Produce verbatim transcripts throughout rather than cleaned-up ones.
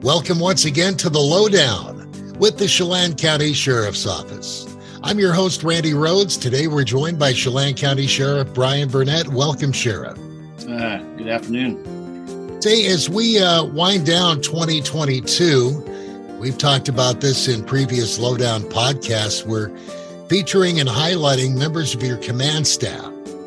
Welcome once again to The Lowdown with the Chelan County Sheriff's Office. I'm your host, Randy Rhodes. Today we're joined by Chelan County Sheriff Brian Burnett. Welcome, Sheriff. Uh, good afternoon. Say, as we uh, wind down twenty twenty-two, we've talked about this in previous Lowdown podcasts. We're featuring and highlighting members of your command staff.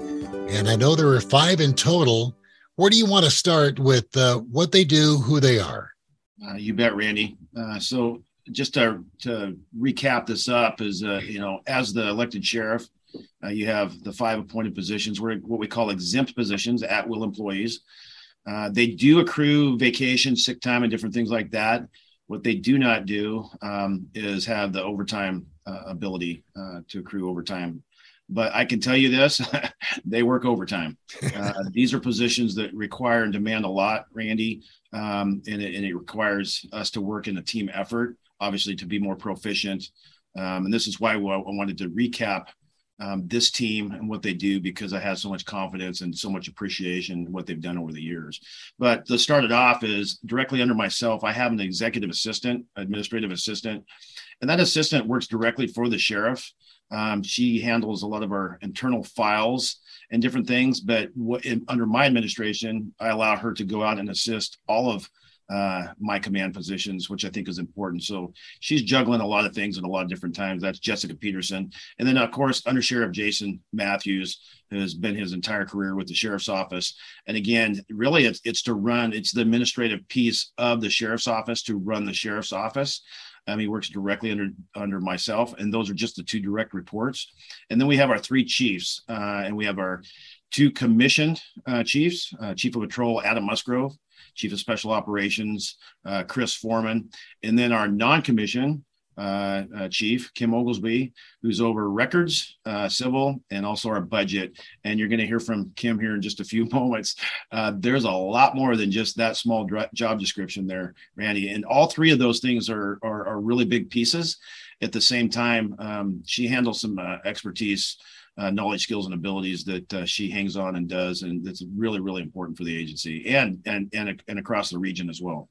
And I know there are five in total. Where do you want to start with uh, what they do, who they are? Uh, you bet, Randy. Uh, so just to, to recap this up is, uh, you know, as the elected sheriff, uh, you have the five appointed positions. We're what we call exempt positions, at-will employees. Uh, they do accrue vacation, sick time, and different things like that. What they do not do um, is have the overtime uh, ability uh, to accrue overtime. But I can tell you this, they work overtime. Uh, these are positions that require and demand a lot, Randy, um, and, it, and it requires us to work in a team effort, obviously, to be more proficient. Um, and this is why I wanted to recap um, this team and what they do, because I have so much confidence and so much appreciation in what they've done over the years. But to start it off is directly under myself, I have an executive assistant, administrative assistant, and that assistant works directly for the sheriff. Um, she handles a lot of our internal files and different things, but what, in, under my administration, I allow her to go out and assist all of uh, my command positions, which I think is important. So she's juggling a lot of things at a lot of different times. That's Jessica Peterson. And then, of course, Under Sheriff Jason Matthews has been his entire career with the sheriff's office. And again, really, it's, it's to run, it's the administrative piece of the sheriff's office to run the sheriff's office. Um, he works directly under under myself, and those are just the two direct reports. And then we have our three chiefs, uh, and we have our two commissioned uh, chiefs, uh, Chief of Patrol Adam Musgrove, Chief of Special Operations uh, Chris Foreman, and then our non-commissioned uh, uh, Chief Kim Oglesby, who's over records, uh, civil, and also our budget. And you're going to hear from Kim here in just a few moments. Uh, there's a lot more than just that small dr- job description there, Randy. And all three of those things are are, are really big pieces. At the same time, um, she handles some uh, expertise, uh, knowledge, skills, and abilities that uh, she hangs on and does, and that's really, really important for the agency and and and, and across the region as well.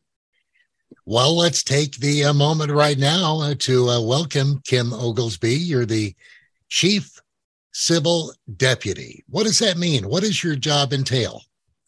Well, let's take the uh, moment right now uh, to uh, welcome Kim Oglesby. You're the Chief Civil Deputy. What does that mean? What does your job entail?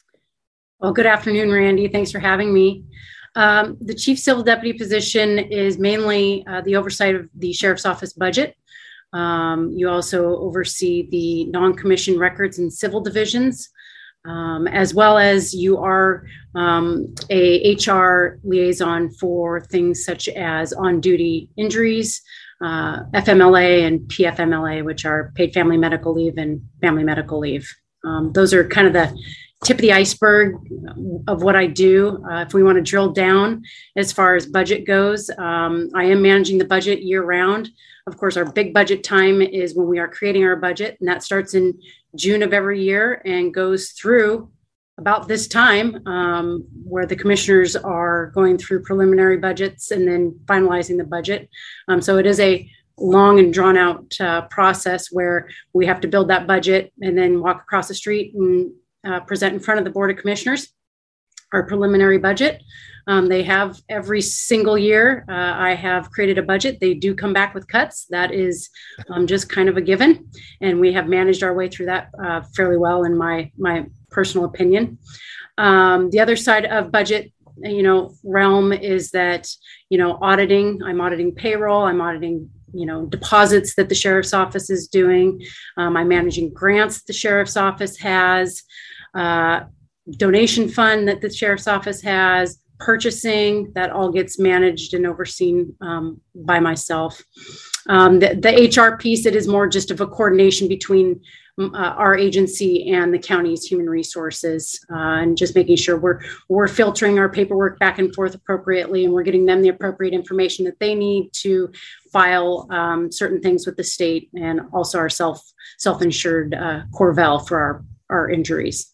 Well, good afternoon, Randy. Thanks for having me. Um, the Chief Civil Deputy position is mainly uh, the oversight of the Sheriff's Office budget. Um, you also oversee the non-commissioned records and civil divisions. Um, as well as you are um, a H R liaison for things such as on-duty injuries, uh, F M L A and P F M L A, which are paid family medical leave and family medical leave. Um, those are kind of the tip of the iceberg of what I do. Uh, if we want to drill down as far as budget goes, um, I am managing the budget year round. Of course, our big budget time is when we are creating our budget, and that starts in June of every year and goes through about this time um, where the commissioners are going through preliminary budgets and then finalizing the budget. Um, so it is a long and drawn out uh, process where we have to build that budget and then walk across the street and uh, present in front of the Board of Commissioners our preliminary budget. Um, they have every single year. Uh, I have created a budget. They do come back with cuts. That is um, just kind of a given. And we have managed our way through that uh, fairly well, in my, my personal opinion. Um, the other side of budget, you know, realm is that, you know, auditing, I'm auditing payroll, I'm auditing, you know, deposits that the sheriff's office is doing. Um, I'm managing grants the sheriff's office has, uh, donation fund that the sheriff's office has, purchasing, that all gets managed and overseen um, by myself. Um, the, the H R piece, it is more just of a coordination between uh, our agency and the county's human resources, uh, and just making sure we're we're filtering our paperwork back and forth appropriately, and we're getting them the appropriate information that they need to file um, certain things with the state, and also our self self-insured uh, Corvel for our our injuries.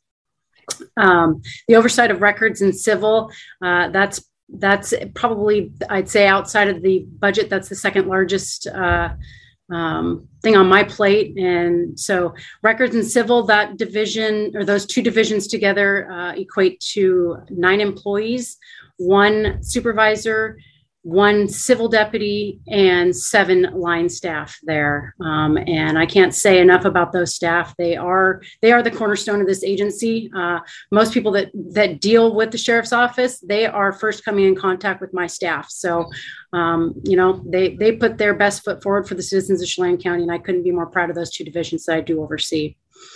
Um, the oversight of records and civil, uh, that's that's probably, I'd say, outside of the budget, that's the second largest uh, um, thing on my plate. And so records and civil, that division or those two divisions together uh, equate to nine employees, one supervisor, one civil deputy, and seven line staff there. Um, and I can't say enough about those staff. They are they are the cornerstone of this agency. Uh, most people that that deal with the sheriff's office, they are first coming in contact with my staff. So, um, you know, they they put their best foot forward for the citizens of Chelan County, and I couldn't be more proud of those two divisions that I do oversee.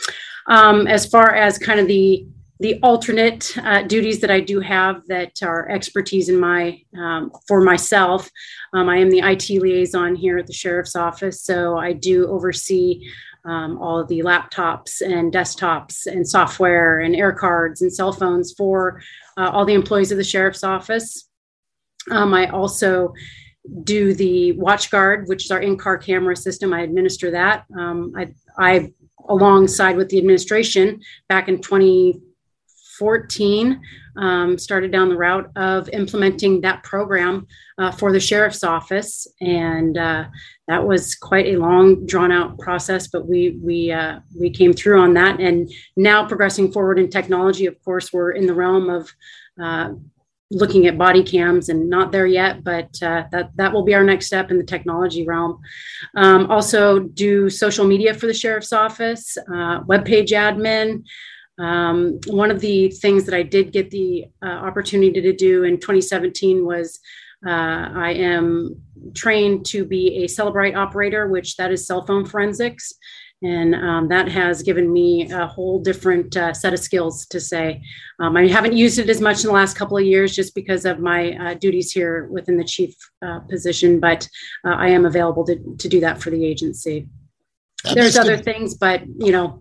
Um, as far as kind of the The alternate uh, duties that I do have that are expertise in my um, for myself, um, I am the I T liaison here at the sheriff's office. So I do oversee um, all of the laptops and desktops and software and air cards and cell phones for uh, all the employees of the sheriff's office. Um, I also do the WatchGuard, which is our in-car camera system. I administer that. Um, I, I, alongside with the administration, back in twenty fourteen, um, started down the route of implementing that program uh, for the sheriff's office. And uh, that was quite a long, drawn out process, but we we uh, we came through on that. And now progressing forward in technology, of course, we're in the realm of uh, looking at body cams, and not there yet, but uh, that, that will be our next step in the technology realm. Um, also do social media for the sheriff's office, uh, webpage admin. Um, one of the things that I did get the uh, opportunity to do in twenty seventeen was uh, I am trained to be a Cellebrite operator, which that is cell phone forensics. And um, that has given me a whole different uh, set of skills to say. Um, I haven't used it as much in the last couple of years just because of my uh, duties here within the chief uh, position, but uh, I am available to, to do that for the agency. That There's other been... things, but you know,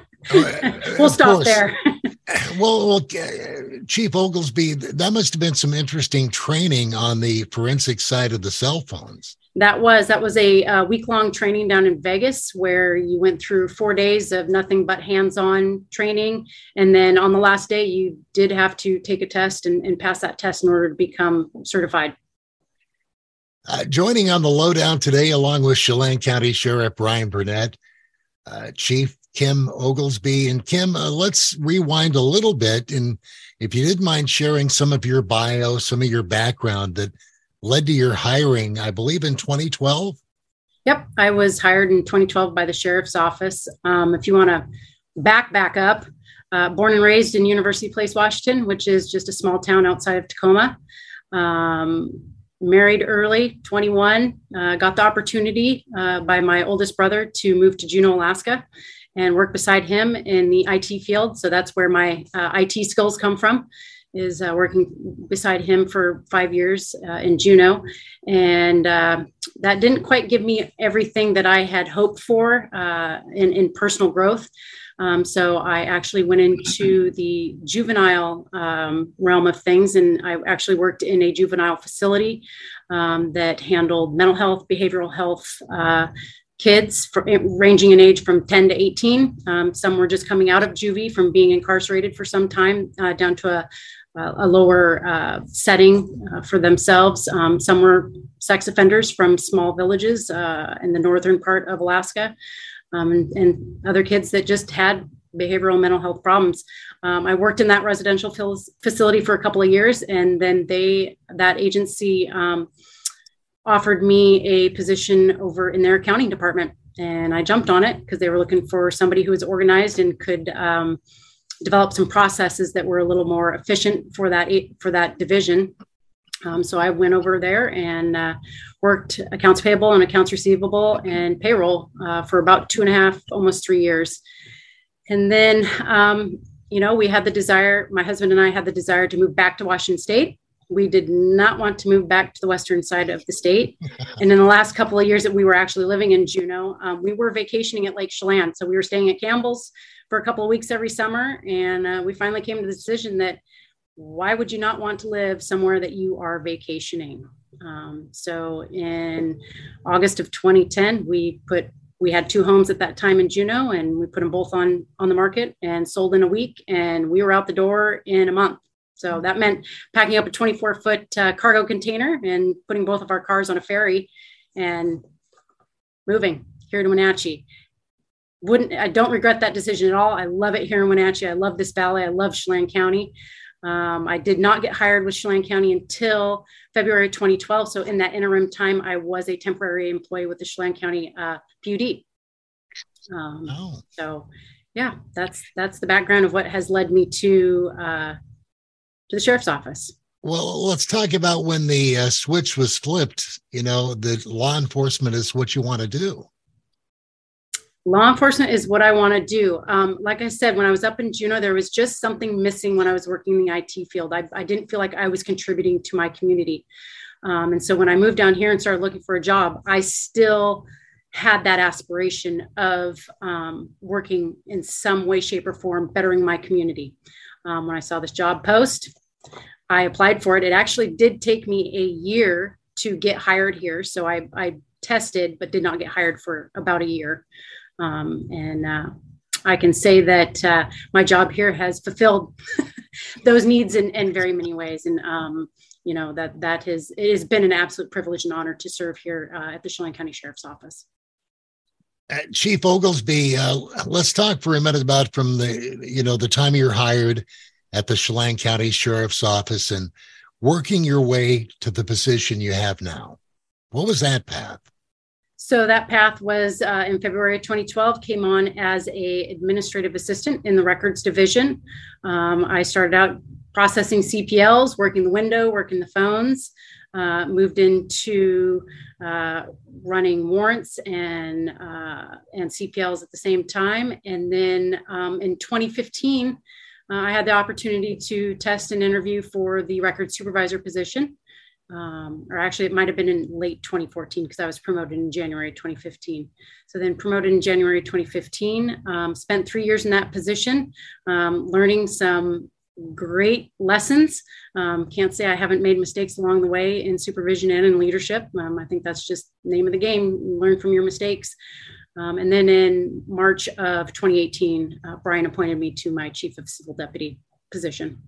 we'll stop there. well, well, Chief Oglesby, that must have been some interesting training on the forensic side of the cell phones. That was that was a, a week-long training down in Vegas where you went through four days of nothing but hands-on training. And then on the last day, you did have to take a test and, and pass that test in order to become certified. Uh, joining on the lowdown today, along with Chelan County Sheriff Brian Burnett, uh, Chief Kim Oglesby. And Kim, uh, let's rewind a little bit. And if you didn't mind sharing some of your bio, some of your background that led to your hiring, I believe, in twenty twelve? Yep. I was hired in twenty twelve by the sheriff's office. Um, if you want to back, back up, uh, born and raised in University Place, Washington, which is just a small town outside of Tacoma. Um, married early, twenty-one, uh, got the opportunity uh, by my oldest brother to move to Juneau, Alaska, and work beside him in the I T field. So that's where my uh, I T skills come from. Is uh, working beside him for five years uh, in Juneau. And uh, that didn't quite give me everything that I had hoped for uh, in, in personal growth. Um, so I actually went into the juvenile um, realm of things. And I actually worked in a juvenile facility um, that handled mental health, behavioral health, uh, kids for, ranging in age from ten to eighteen. Um, some were just coming out of juvie from being incarcerated for some time uh, down to a, a lower uh, setting uh, for themselves. Um, some were sex offenders from small villages uh, in the northern part of Alaska, um, and, and other kids that just had behavioral mental health problems. Um, I worked in that residential facility for a couple of years, and then they that agency um, offered me a position over in their accounting department. And I jumped on it because they were looking for somebody who was organized and could um, develop some processes that were a little more efficient for that, for that division. Um, so I went over there and uh, worked accounts payable and accounts receivable and payroll uh, for about two and a half, almost three years. And then, um, you know, we had the desire, my husband and I had the desire to move back to Washington State. We did not want to move back to the western side of the state. And in the last couple of years that we were actually living in Juneau, um, we were vacationing at Lake Chelan. So we were staying at Campbell's for a couple of weeks every summer. And uh, we finally came to the decision that why would you not want to live somewhere that you are vacationing? Um, so in August of twenty ten, we put we had two homes at that time in Juneau, and we put them both on, on the market and sold in a week. And we were out the door in a month. So that meant packing up a twenty-four foot uh, cargo container and putting both of our cars on a ferry and moving here to Wenatchee. Wouldn't I don't regret that decision at all. I love it here in Wenatchee. I love this valley. I love Chelan County. Um, I did not get hired with Chelan County until February twenty twelve. So in that interim time, I was a temporary employee with the Chelan County uh, P U D. Um, oh. So yeah, that's that's the background of what has led me to uh, to the sheriff's office. Well, let's talk about when the uh, switch was flipped. You know, the law enforcement is what you want to do. Law enforcement is what I want to do. Um, like I said, when I was up in Juneau, there was just something missing when I was working in the I T field. I, I didn't feel like I was contributing to my community. Um, and so when I moved down here and started looking for a job, I still had that aspiration of um, working in some way, shape, or form, bettering my community. Um, when I saw this job post, I applied for it. It actually did take me a year to get hired here. So I, I tested, but did not get hired for about a year. Um, and uh, I can say that uh, my job here has fulfilled those needs in, in very many ways. And, um, you know, that that has, it has been an absolute privilege and honor to serve here uh, at the Chelan County Sheriff's Office. Uh, Chief Oglesby, uh, let's talk for a minute about from the, you know, the time you're hired at the Chelan County Sheriff's Office and working your way to the position you have now. What was that path? So that path was uh, in February twenty twelve, came on as a administrative assistant in the records division. Um, I started out processing C P Ls, working the window, working the phones, uh, moved into uh, running warrants and, uh, and C P Ls at the same time. And then um, in twenty fifteen, uh, I had the opportunity to test and interview for the records supervisor position. Um, or actually it might've been in late twenty fourteen because I was promoted in January twenty fifteen. So then promoted in January twenty fifteen, um, spent three years in that position, um, learning some great lessons. Um, can't say I haven't made mistakes along the way in supervision and in leadership. Um, I think that's just the name of the game, learn from your mistakes. Um, and then in March of twenty eighteen, uh, Brian appointed me to my chief of civil deputy position.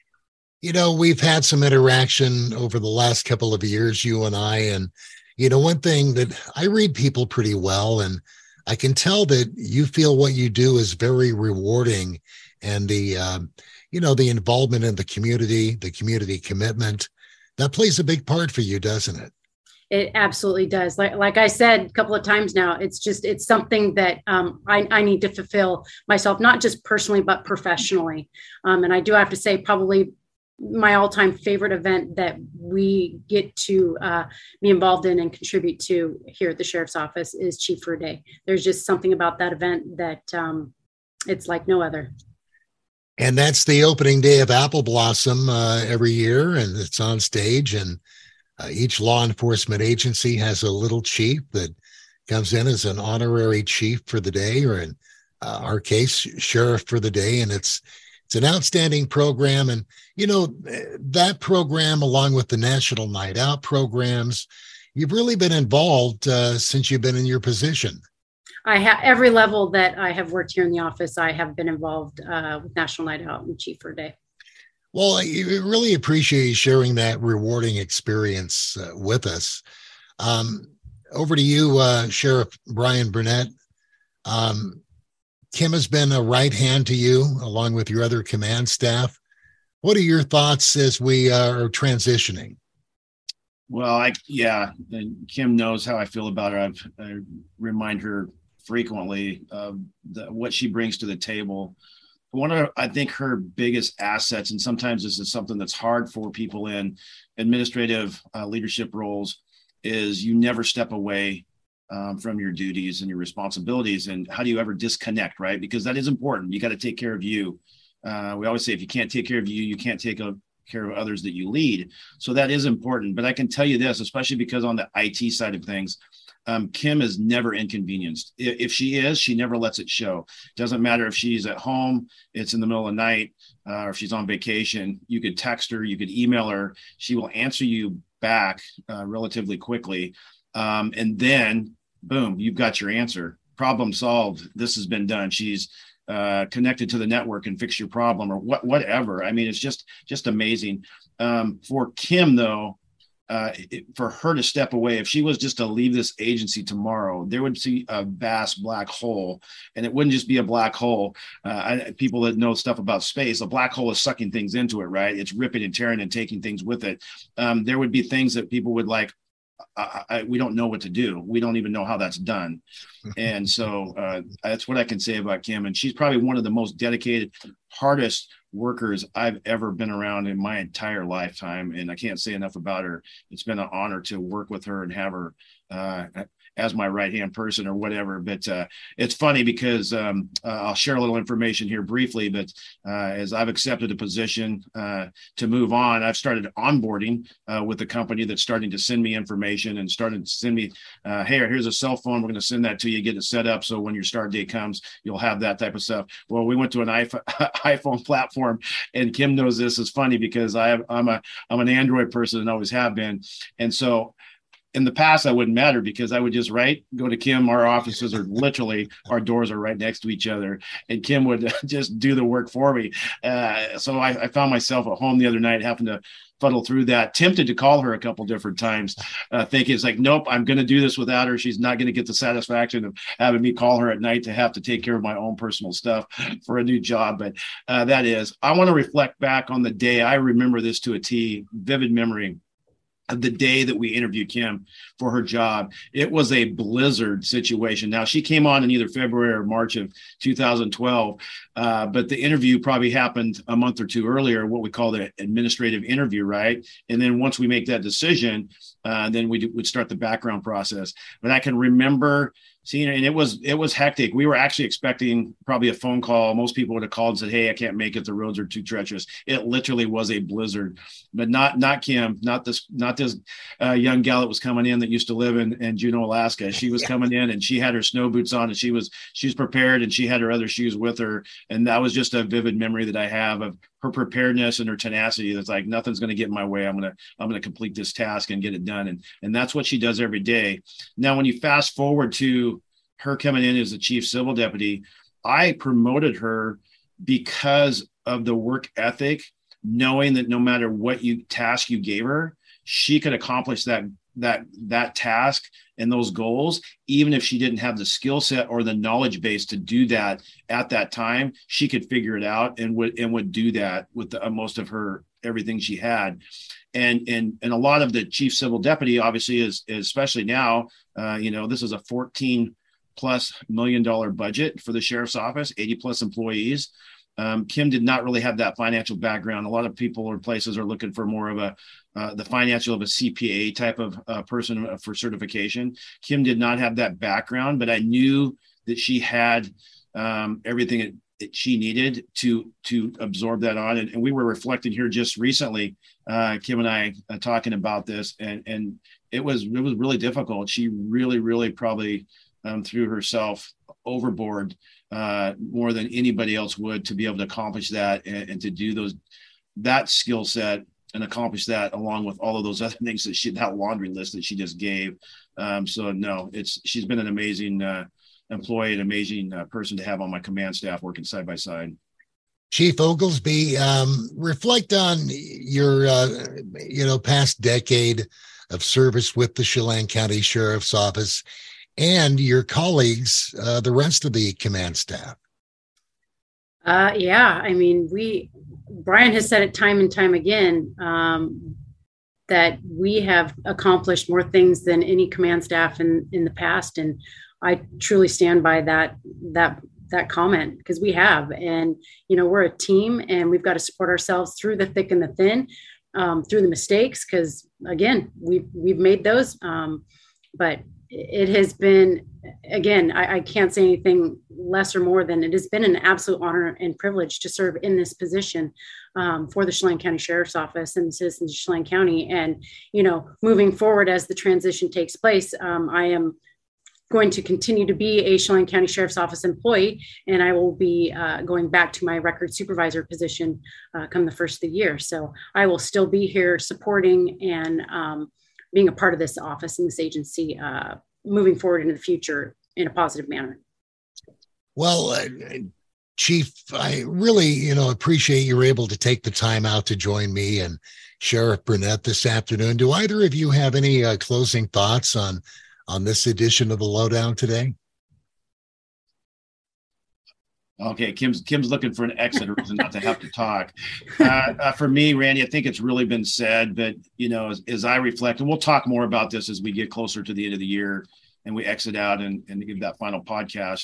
You know, we've had some interaction over the last couple of years, you and I, and, you know, one thing that I read people pretty well, and I can tell that you feel what you do is very rewarding, and the, um, you know, the involvement in the community, the community commitment, that plays a big part for you, doesn't it? It absolutely does. Like, like I said a couple of times now, it's just, it's something that um, I, I need to fulfill myself, not just personally, but professionally. Um, and I do have to say probably my all-time favorite event that we get to uh, be involved in and contribute to here at the Sheriff's Office is Chief for a Day. There's just something about that event that um, it's like no other. And that's the opening day of Apple Blossom uh, every year, and it's on stage, and uh, each law enforcement agency has a little chief that comes in as an honorary chief for the day, or in uh, our case, sheriff for the day, and it's It's an outstanding program. And, you know, that program, along with the National Night Out programs, you've really been involved uh, since you've been in your position. I have every level that I have worked here in the office. I have been involved uh, with National Night Out and Chief for a Day. Well, I really appreciate you sharing that rewarding experience uh, with us. Um, over to you, uh, Sheriff Brian Burnett. Um, Kim has been a right hand to you along with your other command staff. What are your thoughts as we are transitioning? Well, I, yeah, and Kim knows how I feel about her. I've, I remind her frequently of the, what she brings to the table. One of, I think, her biggest assets, and sometimes this is something that's hard for people in administrative uh, leadership roles, is you never step away Um, from your duties and your responsibilities. And how do you ever disconnect, right? Because that is important. You got to take care of you. Uh, we always say, if you can't take care of you, you can't take a, care of others that you lead. So that is important. But I can tell you this, especially because on the I T side of things, um, Kim is never inconvenienced. If, if she is, she never lets it show. Doesn't matter if she's at home, it's in the middle of the night, uh, or if she's on vacation. You could text her, you could email her. She will answer you back uh, relatively quickly. Um, and then boom, you've got your answer. Problem solved. This has been done. She's uh, connected to the network and fixed your problem, or what, whatever. I mean, it's just, just amazing. Um, for Kim, though, uh, it, for her to step away, if she was just to leave this agency tomorrow, there would be a vast black hole, and it wouldn't just be a black hole. Uh, I, people that know stuff about space, a black hole is sucking things into it, right? It's ripping and tearing and taking things with it. Um, there would be things that people would like, I, I, we don't know what to do. We don't even know how that's done. And so uh, that's what I can say about Kim. And she's probably one of the most dedicated, hardest workers I've ever been around in my entire lifetime. And I can't say enough about her. It's been an honor to work with her and have her uh, as my right-hand person or whatever. But uh, it's funny because um, uh, I'll share a little information here briefly, but uh, as I've accepted a position uh, to move on, I've started onboarding uh, with the company that's starting to send me information and started to send me, uh, hey, here's a cell phone. We're going to send that to you, get it set up. So when your start date comes, you'll have that type of stuff. Well, we went to an iPhone, iPhone platform, and Kim knows this is funny because I have, I'm a, I'm an Android person and always have been. And so in the past, I wouldn't matter because I would just write, go to Kim. Our offices are literally, our doors are right next to each other, and Kim would just do the work for me. Uh, so I, I found myself at home the other night having to fuddle through that, tempted to call her a couple different times, uh, thinking it's like, nope, I'm going to do this without her. She's not going to get the satisfaction of having me call her at night to have to take care of my own personal stuff for a new job. But uh, that is, I want to reflect back on the day. I remember this to a T, vivid memory of the day that we interviewed Kim for her job. It was a blizzard situation. Now, she came on in either February or March of two thousand twelve, uh, but the interview probably happened a month or two earlier, what we call the administrative interview, right? And then once we make that decision, uh, then we would start the background process. But I can remember seeing it, and it was it was hectic. We were actually expecting probably a phone call. Most people would have called and said, hey, I can't make it. The roads are too treacherous. It literally was a blizzard, but not not Kim, not this not this uh, young gal that was coming in that used to live in, in Juneau, Alaska. She was coming in and she had her snow boots on and she was she was prepared and she had her other shoes with her. And that was just a vivid memory that I have of her preparedness and her tenacity. That's like, nothing's going to get in my way. I'm going to, I'm going to complete this task and get it done. And, and that's what she does every day. Now, when you fast forward to her coming in as the chief civil deputy, I promoted her because of the work ethic, knowing that no matter what you task you gave her, she could accomplish that, that, that task and those goals, even if she didn't have the skill set or the knowledge base to do that at that time. She could figure it out and would and would do that with the, uh, most of her everything she had. And and and a lot of the chief civil deputy obviously is, is especially now, uh, you know, this is a fourteen plus million dollar budget for the sheriff's office, eighty plus employees. Um, Kim did not really have that financial background. A lot of people or places are looking for more of a uh, the financial of a C P A type of uh, person for certification. Kim did not have that background, but I knew that she had um, everything that she needed to to absorb that on. And, and we were reflecting here just recently, uh, Kim and I uh, talking about this, and and it was it was really difficult. She really, really probably um, threw herself overboard uh, more than anybody else would to be able to accomplish that and, and to do those that skill set and accomplish that along with all of those other things that she, that laundry list that she just gave. Um, so no, it's, she's been an amazing uh, employee, an amazing uh, person to have on my command staff working side by side. Chief Oglesby, um, reflect on your, uh, you know, past decade of service with the Chelan County Sheriff's Office and your colleagues, uh, the rest of the command staff. Uh, yeah, I mean, we, Brian has said it time and time again, um, that we have accomplished more things than any command staff in, in the past. And I truly stand by that, that, that comment, because we have, and, you know, we're a team and we've got to support ourselves through the thick and the thin, um, through the mistakes. Cause again, we've, we've made those, um, but it has been, again, I, I can't say anything less or more than it has been an absolute honor and privilege to serve in this position um, for the Chelan County Sheriff's Office and the citizens of Chelan County. And, you know, moving forward as the transition takes place, um, I am going to continue to be a Chelan County Sheriff's Office employee, and I will be uh, going back to my record supervisor position uh, come the first of the year. So I will still be here supporting and um, being a part of this office and this agency uh, moving forward into the future in a positive manner. Well, uh, Chief, I really, you know, appreciate you're able to take the time out to join me and Sheriff Burnett this afternoon. Do either of you have any uh, closing thoughts on, on this edition of the Lowdown today? Okay, Kim's Kim's looking for an exit reason not to have to talk. Uh, uh, for me, Randy, I think it's really been said, but, you know, as, as I reflect, and we'll talk more about this as we get closer to the end of the year and we exit out and, and give that final podcast.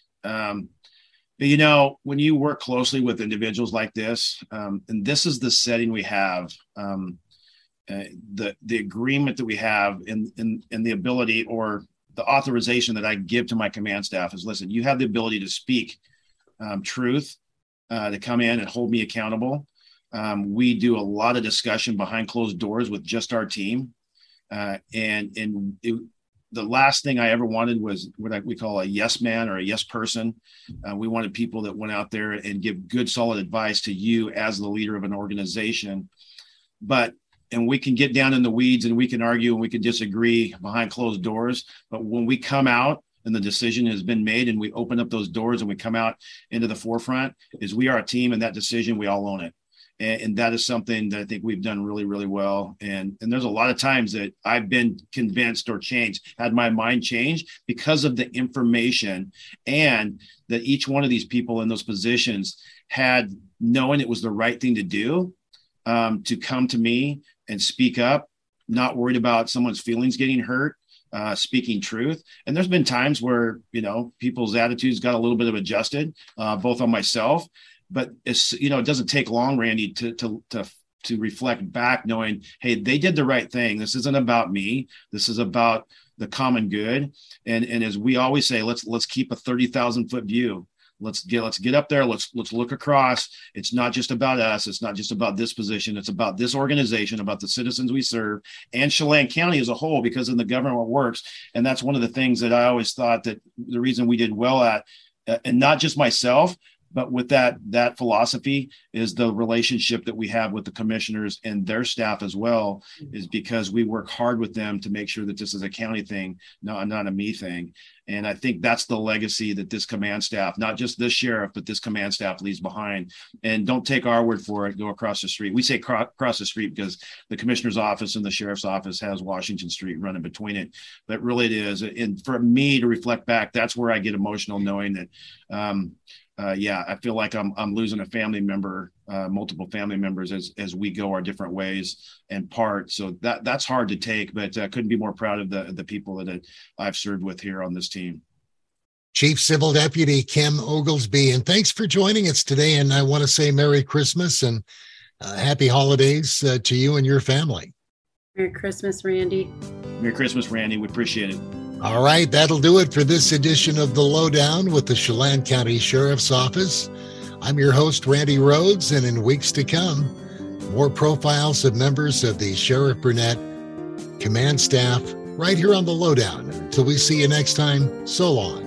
Um, but, you know, when you work closely with individuals like this, um, and this is the setting we have, um, uh, the the agreement that we have and in, in, in the ability or the authorization that I give to my command staff is, listen, you have the ability to speak Um, truth, uh, to come in and hold me accountable. Um, we do a lot of discussion behind closed doors with just our team. Uh, and and it, the last thing I ever wanted was what I, we call a yes man or a yes person. Uh, we wanted people that went out there and give good, solid advice to you as the leader of an organization. But and we can get down in the weeds and we can argue and we can disagree behind closed doors. But when we come out and the decision has been made and we open up those doors and we come out into the forefront, is we are a team, and that decision, we all own it. And, and that is something that I think we've done really, really well. And, and there's a lot of times that I've been convinced or changed, had my mind changed because of the information, and that each one of these people in those positions had, knowing it was the right thing to do, um, to come to me and speak up, not worried about someone's feelings getting hurt. Uh, speaking truth. And there's been times where, you know, people's attitudes got a little bit of adjusted, uh, both on myself, but it's, you know, it doesn't take long, Randy, to, to, to, to reflect back knowing, hey, they did the right thing. This isn't about me. This is about the common good. And, and as we always say, let's, let's keep a thirty thousand foot view. Let's get, let's get up there. Let's, let's look across. It's not just about us. It's not just about this position. It's about this organization, about the citizens we serve, and Chelan County as a whole, because in the government works. And that's one of the things that I always thought that the reason we did well at, uh, and not just myself, but with that, that philosophy is the relationship that we have with the commissioners and their staff as well, is because we work hard with them to make sure that this is a county thing, not, not a me thing. And I think that's the legacy that this command staff, not just this sheriff, but this command staff leaves behind. And don't take our word for it. Go across the street. We say cro- across the street because the commissioner's office and the sheriff's office has Washington Street running between it. But really it is. And for me to reflect back, that's where I get emotional, knowing that, um, Uh, yeah, I feel like I'm I'm losing a family member, uh, multiple family members as as we go our different ways and part. So that that's hard to take, but I uh, couldn't be more proud of the the people that I've served with here on this team. Chief Civil Deputy Kim Oglesby, and thanks for joining us today. And I want to say Merry Christmas and uh, Happy Holidays uh, to you and your family. Merry Christmas, Randy. Merry Christmas, Randy. We appreciate it. All right, that'll do it for this edition of The Lowdown with the Chelan County Sheriff's Office. I'm your host, Randy Rhodes, and in weeks to come, more profiles of members of the Sheriff Burnett command staff right here on The Lowdown. Until we see you next time, so long.